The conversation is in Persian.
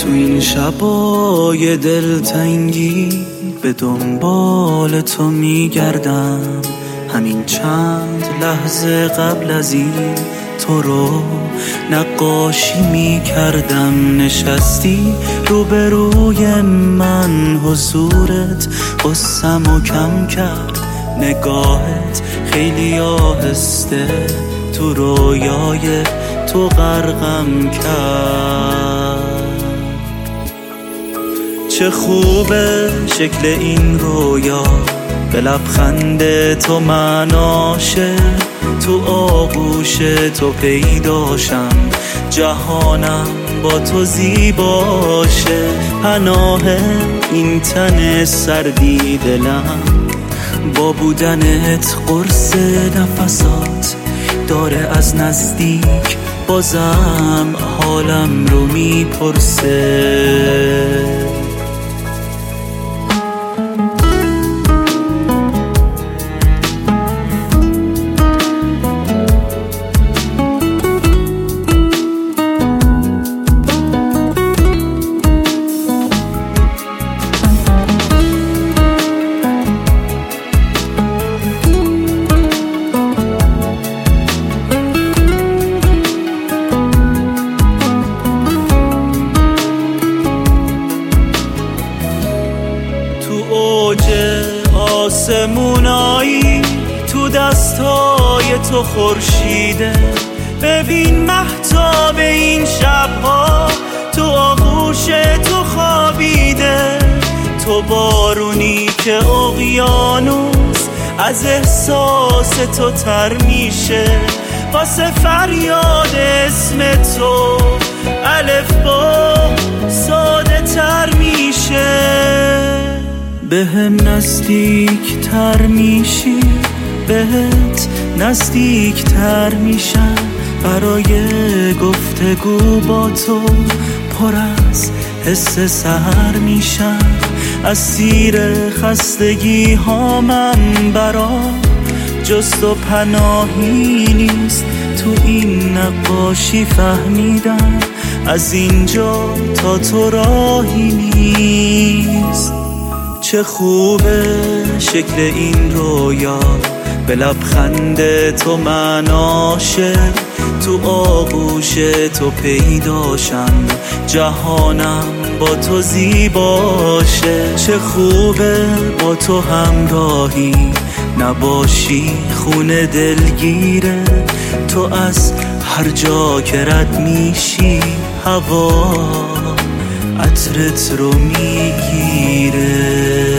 تو این شبای دلتنگی به دنبال تو میگردم، همین چند لحظه قبل از این تو رو نقاشی میکردم. نشستی روبروی من، حضورت قصه‌مو کم کرد، نگاهت خیلی آهسته تو رویای تو غرقم کرد. چه خوبه شکل این رویا، به لبخند تو من عاشق، تو آغوش تو پیداشم، جهانم با تو زیباشه. پناه این تن سردی دلم، با بودنت قرص نفسات داره از نزدیک، بازم حالم رو میپرسه. اوج آسمونایی تو دستای تو خورشیده، ببین مهتاب این شبها تو آغوش تو خوابیده. تو بارونی که اقیانوس از احساس تو تر میشه، واسه فریاد اسم تو الفبا ساده تر میشه. به هم نزدیک تر میشی، بهت نزدیک تر میشم، برای گفتگو با تو پر از حس سحر میشم. اسیر خستگی هامم برام جز تو پناهی نیست، تو این نقاشی فهمیدم از اینجا تا تو راهی نیست. چه خوبه شکل این رویا، به لبخند تو من عاشق، تو آغوش تو پیداشم، جهانم با تو زیباشه. چه خوبه با تو همراهی نباشی، خونه دلگیره، تو از هر جا که رد میشی هوا عطرت رو میگیره.